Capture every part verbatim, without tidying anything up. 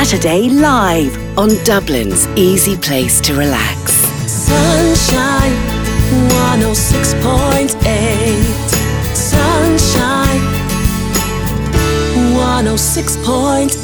Saturday live on Dublin's easy place to relax. Sunshine one oh six point eight. Sunshine one oh six point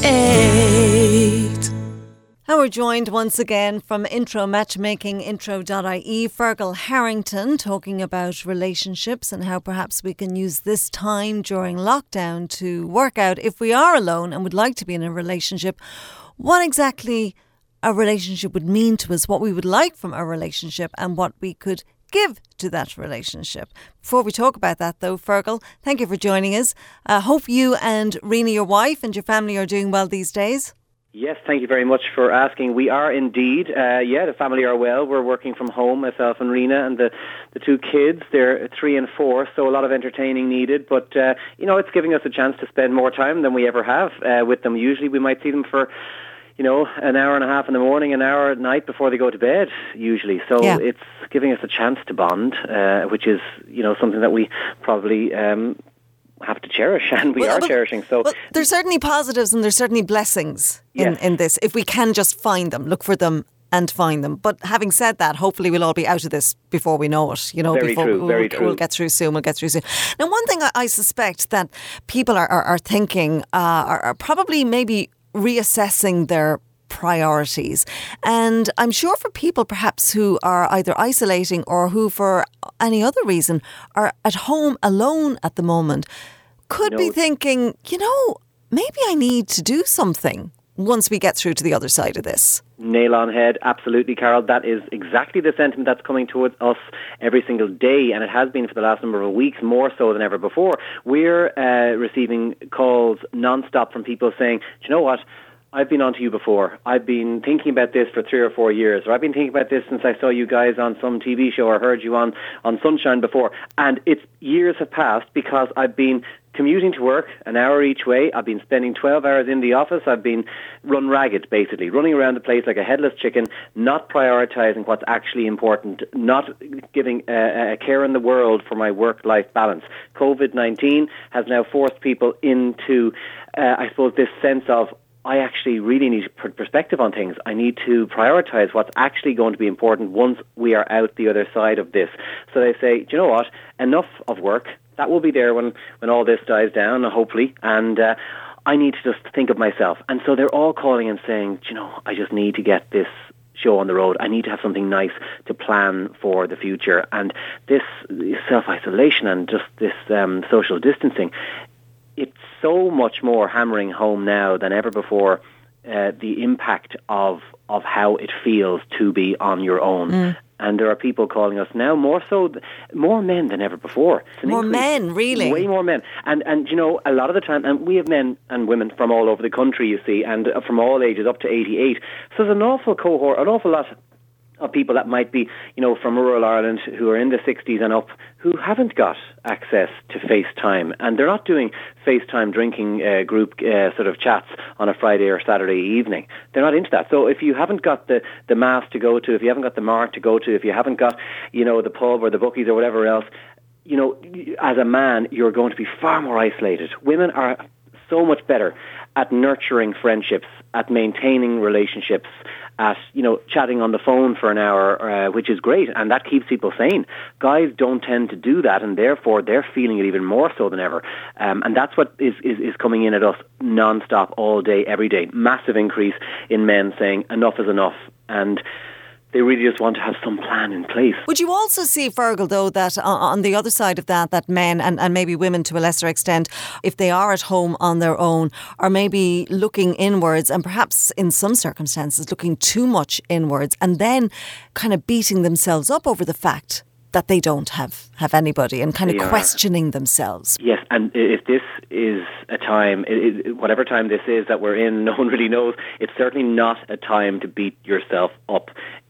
eight. And we're joined once again from Intro Matchmaking, intro dot I E, Fergal Harrington, talking about relationships and how perhaps we can use this time during lockdown to work out if we are alone and would like to be in a relationship, what exactly a relationship would mean to us, what we would like from a relationship and what we could give to that relationship. Before we talk about that though, Fergal, thank you for joining us. I uh, hope you and Rena, your wife, and your family are doing well these days. Yes, thank you very much for asking. We are indeed. Uh, yeah, the family are well. We're working from home, myself and Rena, and the, the two kids. They're three and four, so a lot of entertaining needed. But, uh, you know, it's giving us a chance to spend more time than we ever have uh, with them. Usually we might see them for, you know, an hour and a half in the morning, an hour at night before they go to bed, usually. So yeah. It's giving us a chance to bond, uh, which is, you know, something that we probably Um, have to cherish, and we well, are but, cherishing. So well, there's certainly positives and there's certainly blessings in, yes. in this, if we can just find them, look for them and find them. But having said that, hopefully we'll all be out of this before we know it. You know, very before true, we'll, very true. we'll get through soon. We'll get through soon. Now, one thing I, I suspect that people are, are, are thinking uh, are, are probably maybe reassessing their priorities. And I'm sure for people perhaps who are either isolating or who for any other reason are at home alone at the moment could no. be thinking, you know, maybe I need to do something once we get through to the other side of this. Nail on head, absolutely, Carol. That is exactly the sentiment that's coming towards us every single day, and it has been for the last number of weeks, more so than ever before. We're uh, receiving calls non-stop from people saying, do you know what? I've been on to you before. I've been thinking about this for three or four years, or I've been thinking about this since I saw you guys on some T V show or heard you on, on Sunshine before. And it's years have passed because I've been commuting to work an hour each way. I've been spending twelve hours in the office. I've been run ragged, basically, running around the place like a headless chicken, not prioritising what's actually important, not giving a, a care in the world for my work-life balance. COVID nineteen has now forced people into, uh, I suppose, this sense of, I actually really need perspective on things. I need to prioritise what's actually going to be important once we are out the other side of this. So they say, do you know what? Enough of work. That will be there when, when all this dies down, hopefully. And uh, I need to just think of myself. And so they're all calling and saying, do you know, I just need to get this show on the road. I need to have something nice to plan for the future. And this self-isolation and just this um, social distancing, it's so much more hammering home now than ever before uh, the impact of of how it feels to be on your own. Mm. And there are people calling us now, more so, more men than ever before. More increase. Men, really? Way more men. And, and you know, a lot of the time, and we have men and women from all over the country, you see, and from all ages, up to eighty-eight. So there's an awful cohort, an awful lot of people that might be, you know, from rural Ireland who are in the sixties and up who haven't got access to FaceTime, and they're not doing FaceTime drinking uh, group uh, sort of chats on a Friday or Saturday evening. They're not into that. So if you haven't got the, the mass to go to, if you haven't got the mart to go to, if you haven't got, you know, the pub or the bookies or whatever else, you know, as a man, you're going to be far more isolated. Women are so much better at nurturing friendships, at maintaining relationships, at, you know, chatting on the phone for an hour, uh, which is great, and that keeps people sane. Guys don't tend to do that, and therefore they're feeling it even more so than ever. Um, and that's what is, is, is coming in at us non-stop, all day, every day. Massive increase in men saying enough is enough, and they really just want to have some plan in place. Would you also see, Fergal, though, that on the other side of that, that men and, and maybe women to a lesser extent, if they are at home on their own, are maybe looking inwards and perhaps in some circumstances looking too much inwards and then kind of beating themselves up over the fact that they don't have, have anybody and kind of they questioning are. themselves. Yes, and if this is a time, whatever time this is that we're in, no one really knows, it's certainly not a time to beat yourself up.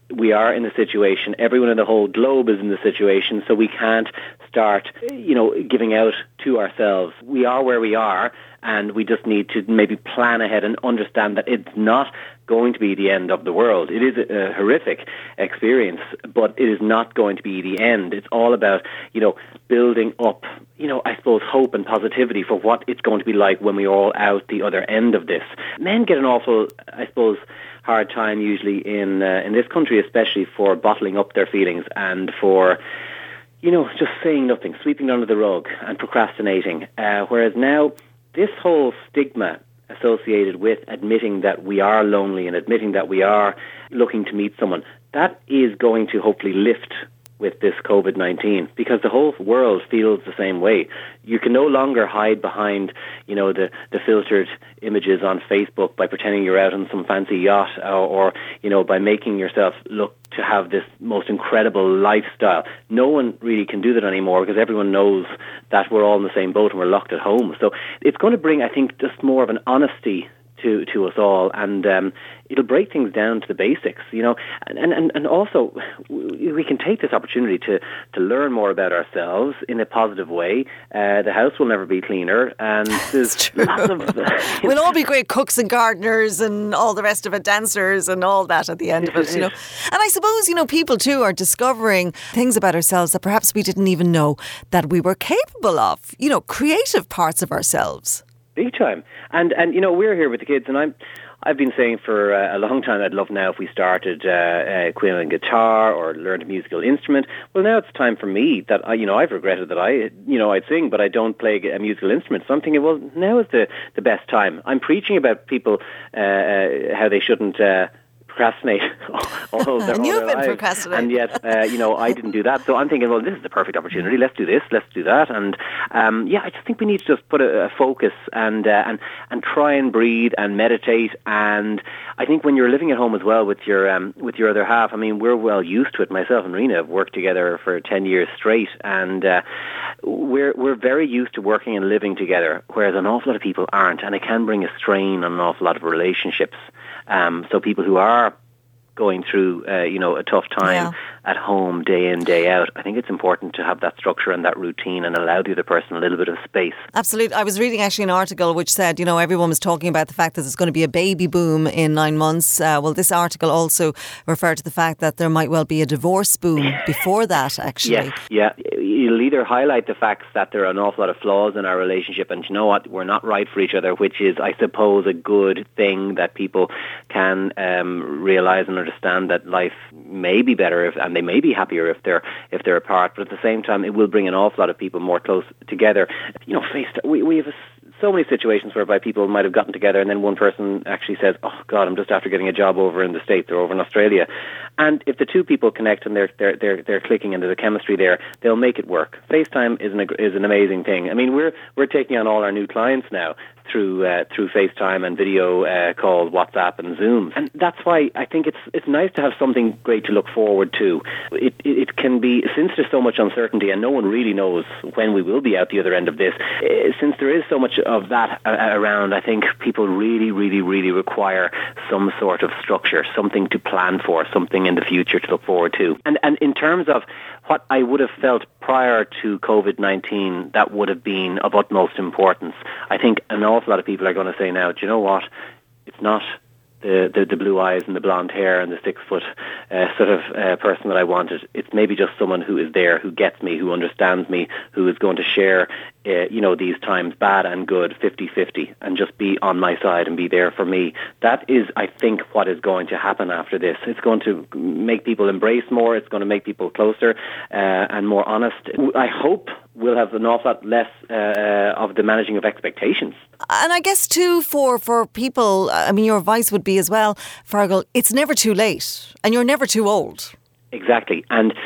we are in the situation. Everyone in the whole globe is in the situation, so we can't start, you know, giving out to ourselves. We are where we are, and we just need to maybe plan ahead and understand that it's not going to be the end of the world. It is a, a horrific experience, but it is not going to be the end. It's all about, you know, building up, you know, I suppose, hope and positivity for what it's going to be like when we're all out the other end of this. Men get an awful, I suppose, hard time usually in uh, in this country, especially for bottling up their feelings and for, you know, just saying nothing, sweeping under the rug and procrastinating. Uh, whereas now, this whole stigma associated with admitting that we are lonely and admitting that we are looking to meet someone, that is going to hopefully lift with this COVID nineteen, because the whole world feels the same way. You can no longer hide behind, you know, the, the filtered images on Facebook by pretending you're out on some fancy yacht, or, or, you know, by making yourself look to have this most incredible lifestyle. No one really can do that anymore, because everyone knows that we're all in the same boat and we're locked at home. So it's going to bring, I think, just more of an honesty to to us all, and um, it'll break things down to the basics, you know, and, and, and also we can take this opportunity to, to learn more about ourselves in a positive way. Uh, the house will never be cleaner, and there's lots of... Uh, we'll all be great cooks and gardeners and all the rest of it, dancers and all that at the end of it, you know. And I suppose, you know, people too are discovering things about ourselves that perhaps we didn't even know that we were capable of, you know, creative parts of ourselves. Big time. And, and you know, we're here with the kids, and I'm, I've been saying for uh, a long time I'd love now if we started uh, uh, playing guitar or learned a musical instrument. Well, now it's time for me that, I, you know, I've regretted that I, you know, I'd sing, but I don't play a musical instrument. So I'm thinking, well, now is the, the best time. I'm preaching about people, uh, uh, how they shouldn't... Uh, procrastinate all their, and you've all their been lives. procrastinating. And yet, uh, you know, I didn't do that. So I'm thinking, well, this is the perfect opportunity. Let's do this. Let's do that. And um, yeah, I just think we need to just put a, a focus and uh, and and try and breathe and meditate. And I think when you're living at home as well with your um, with your other half, I mean, we're well used to it. Myself and Rena have worked together for ten years straight, and uh, we're we're very used to working and living together, whereas an awful lot of people aren't, and it can bring a strain on an awful lot of relationships. Um, so people who are going through, uh, you know, a tough time yeah. at home, day in, day out, I think it's important to have that structure and that routine and allow the other person a little bit of space. Absolutely. I was reading actually an article which said, you know, everyone was talking about the fact that there's going to be a baby boom in nine months. Uh, well, this article also referred to the fact that there might well be a divorce boom before that, actually. Yeah, yeah. You'll either highlight the facts that there are an awful lot of flaws in our relationship, and you know what, we're not right for each other, which is, I suppose, a good thing that people can um, realise and understand that life may be better if, and they may be happier if they're if they're apart. But at the same time, it will bring an awful lot of people more close together. You know, face we we have a, so many situations whereby people might have gotten together, and then one person actually says, "Oh God, I'm just after getting a job over in the States or over in Australia." And if the two people connect and they're they're they're, they're clicking and there's a chemistry there, they'll make it work. FaceTime is an is an amazing thing. I mean, we're we're taking on all our new clients now through uh, through FaceTime and video uh, calls, WhatsApp and Zoom, and that's why I think it's it's nice to have something great to look forward to. It, it it can be, since there's so much uncertainty and no one really knows when we will be out the other end of this. Uh, since there is so much of that uh, around, I think people really, really, really require some sort of structure, something to plan for, something in the future to look forward to. And and in terms of what I would have felt prior to COVID nineteen, that would have been of utmost importance. I think an awful lot of people are going to say now, do you know what? It's not the, the, the blue eyes and the blonde hair and the six foot uh, sort of uh, person that I wanted. It's maybe just someone who is there, who gets me, who understands me, who is going to share, uh, you know, these times, bad and good, fifty-fifty, and just be on my side and be there for me. That is, I think, what is going to happen after this. It's going to make people embrace more. It's going to make people closer uh, and more honest. I hope we'll have an awful lot less uh, of the managing of expectations. And I guess too, for, for people, I mean, your advice would be as well, Fergal, it's never too late and you're never too old. Exactly. And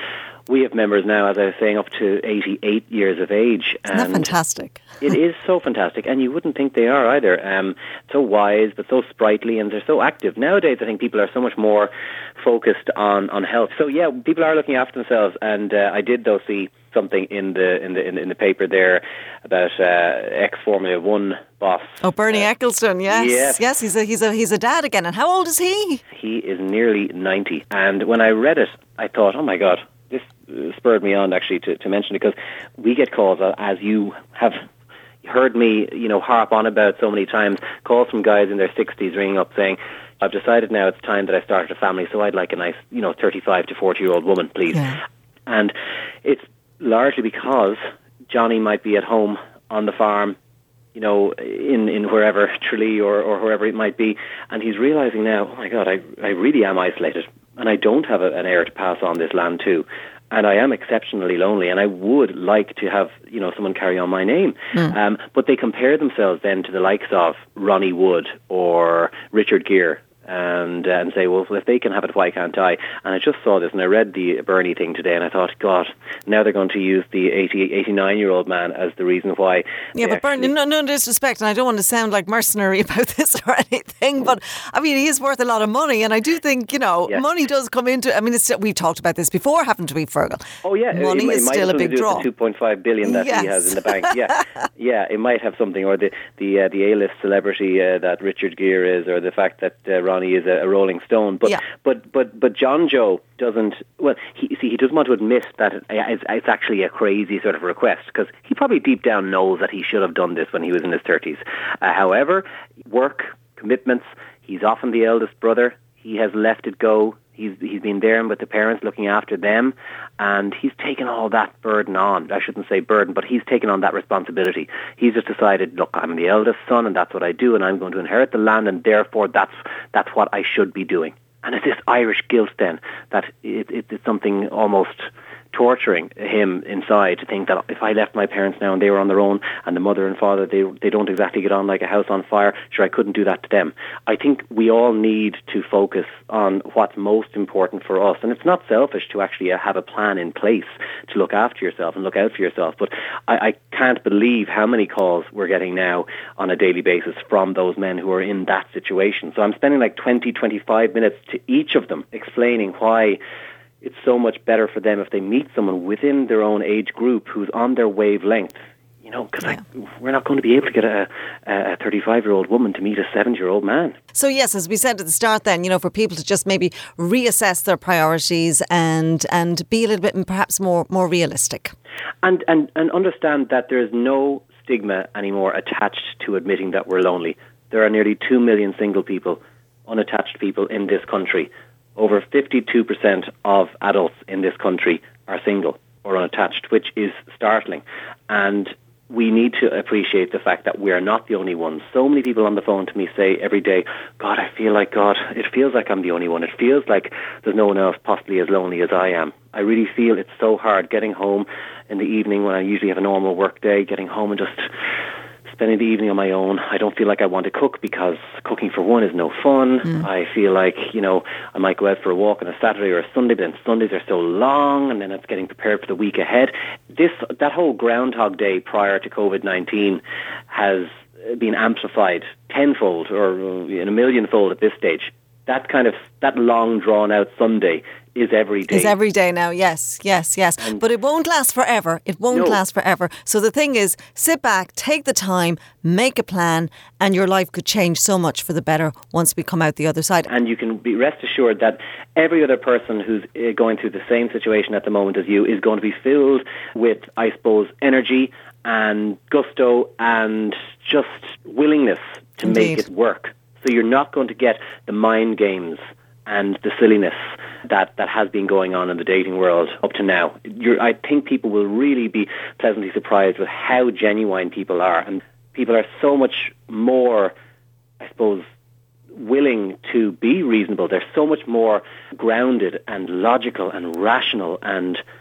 we have members now, as I was saying, up to eighty-eight years of age. Isn't that fantastic? It is so fantastic, and you wouldn't think they are either. Um, so wise, but so sprightly, and they're so active. Nowadays, I think people are so much more focused on, on health. So yeah, people are looking after themselves, and uh, I did though see something in the in the in the, in the paper there about uh, ex Formula One boss. Oh, Bernie uh, Ecclestone, yes, yes, yes, he's a he's a he's a dad again. And how old is he? He is nearly ninety. And when I read it, I thought, oh my God, this spurred me on actually to, to mention it, because we get calls, uh, as you have heard me, you know, harp on about so many times, calls from guys in their sixties ringing up saying, I've decided now it's time that I started a family, so I'd like a nice, you know, thirty-five to forty year old woman, please. Yeah. And it's largely because Johnny might be at home on the farm, you know, in, in wherever, Tralee or, or wherever it might be, and he's realising now, oh my God, I, I really am isolated, and I don't have a, an heir to pass on this land to, and I am exceptionally lonely, and I would like to have, you know, someone carry on my name. Mm. Um, but they compare themselves then to the likes of Ronnie Wood or Richard Gere, and uh, and say, well, if they can have it, why can't I? And I just saw this, and I read the Bernie thing today, and I thought, God, now they're going to use the eighty, eighty-nine-year-old man as the reason why. Yeah, but Bernie, no, no disrespect, and I don't want to sound like mercenary about this or anything, but I mean, he is worth a lot of money, and I do think, you know, yes. money does come into. I mean, it's, we've talked about this before, haven't we, Fergal? Oh yeah, money it, it is still a big draw. two point five billion that yes. he has in the bank. Yeah, yeah, it might have something, or the the uh, the A-list celebrity uh, that Richard Gere is, or the fact that uh, Ronnie is a, a Rolling Stone, but yeah. but but but John Joe doesn't. Well, he see he doesn't want to admit that it, it's, it's actually a crazy sort of request, because he probably deep down knows that he should have done this when he was in his thirties. Uh, however, work commitments. He's often the eldest brother. He has left it go. He's he's been there with the parents, looking after them, and he's taken all that burden on. I shouldn't say burden, but he's taken on that responsibility. He's just decided, look, I'm the eldest son, and that's what I do, and I'm going to inherit the land, and therefore that's that's what I should be doing. And it's this Irish guilt then that it, it, it's something almost torturing him inside to think that if I left my parents now and they were on their own, and the mother and father, they they don't exactly get on like a house on fire, sure, I couldn't do that to them. I think we all need to focus on what's most important for us, and it's not selfish to actually have a plan in place to look after yourself and look out for yourself, but I, I can't believe how many calls we're getting now on a daily basis from those men who are in that situation. So I'm spending like twenty, twenty-five minutes to each of them explaining why it's so much better for them if they meet someone within their own age group who's on their wavelength. You know, because yeah. we're not going to be able to get a, a thirty-five-year-old woman to meet a seventy-year-old man. So yes, as we said at the start then, you know, for people to just maybe reassess their priorities and and be a little bit perhaps more, more realistic. And, and, and understand that there is no stigma anymore attached to admitting that we're lonely. There are nearly two million single people, unattached people in this country. Over fifty-two percent of adults in this country are single or unattached, which is startling. And we need to appreciate the fact that we are not the only ones. So many people on the phone to me say every day, God, I feel like, God, it feels like I'm the only one. It feels like there's no one else possibly as lonely as I am. I really feel it's so hard getting home in the evening when I usually have a normal work day, getting home and just spending the evening on my own. I don't feel like I want to cook because cooking for one is no fun. Mm. I feel like, you know, I might go out for a walk on a Saturday or a Sunday, but then Sundays are so long, and then it's getting prepared for the week ahead. This, that whole Groundhog Day prior to covid nineteen has been amplified tenfold or in a millionfold at this stage. That kind of, that long drawn out Sunday is every day. Is every day now, yes, yes, yes. And but it won't last forever. It won't no. last forever. So the thing is, sit back, take the time, make a plan, and your life could change so much for the better once we come out the other side. And you can be rest assured that every other person who's going through the same situation at the moment as you is going to be filled with, I suppose, energy and gusto and just willingness to Indeed. make it work. So you're not going to get the mind games and the silliness that, that has been going on in the dating world up to now. You're, I think people will really be pleasantly surprised with how genuine people are. And people are so much more, I suppose, willing to be reasonable. They're so much more grounded and logical and rational, and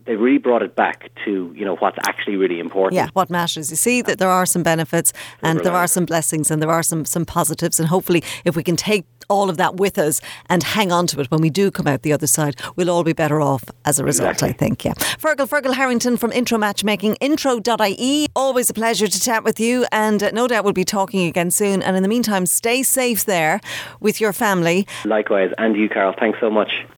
they really brought it back to, you know, what's actually really important. Yeah, what matters. You see that there are some benefits and there are some blessings and there are some, some positives. And hopefully if we can take all of that with us and hang on to it when we do come out the other side, we'll all be better off as a result, exactly. I think. Yeah. Fergal, Fergal Harrington from Intro Matchmaking, intro dot I E. Always a pleasure to chat with you, and uh, no doubt we'll be talking again soon. And in the meantime, stay safe there with your family. Likewise, and you, Carol. Thanks so much.